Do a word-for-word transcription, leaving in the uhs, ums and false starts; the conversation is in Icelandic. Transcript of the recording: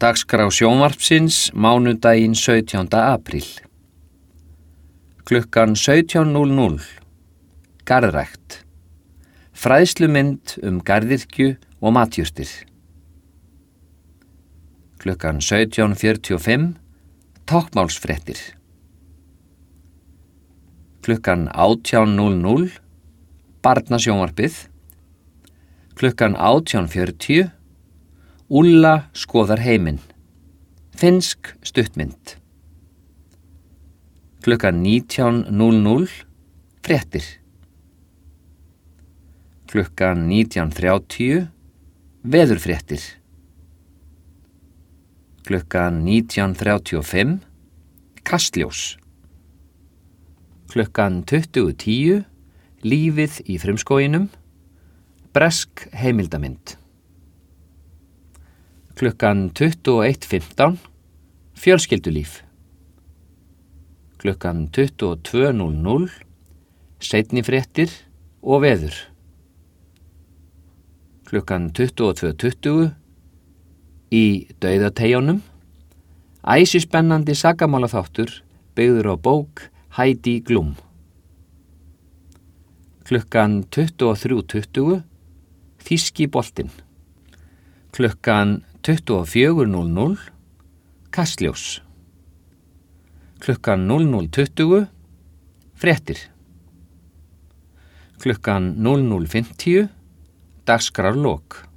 Dagskrá sjónvarpsins mánudaginn sautjánda apríl. Klukkan sautján núll núll. Garðrækt. Fræðslumynd um garðyrkju og matjurtir. Klukkan sautján fjörutíu og fimm. Táknmálsfréttir. Klukkan átján núll núll. Barnasjónvarpið. Klukkan átján fjörutíu. Úlla skoðar heiminn. Finnsk stuttmynd. Klukkan nítján núll núll. Fréttir. Klukkan nítján þrjátíu. Veðurfréttir. Klukkan nítján þrjátíu og fimm. Kastljós. Klukkan tuttugu tíu. Lífið í frumskóginum. Bresk heimildamynd. Klukkan tuttugu og eitt fimmtán. Fjölskyldulíf. Klukkan tuttugu og tvö núll núll. Seinni fréttir og veður. Klukkan tuttugu og tvö tuttugu. Í dauðateyjunum. Æsispennandi sakamálaþáttur byggður á bók Heidi Klum. Klukkan tuttugu og þrjú tuttugu. Þýski boltinn. Klukkan tuttugu og fjögur núll núll. Kastljós. Klukkan núll núll tuttugu. Fréttir. Klukkan núll núll fimmtíu. Dagskrárlok.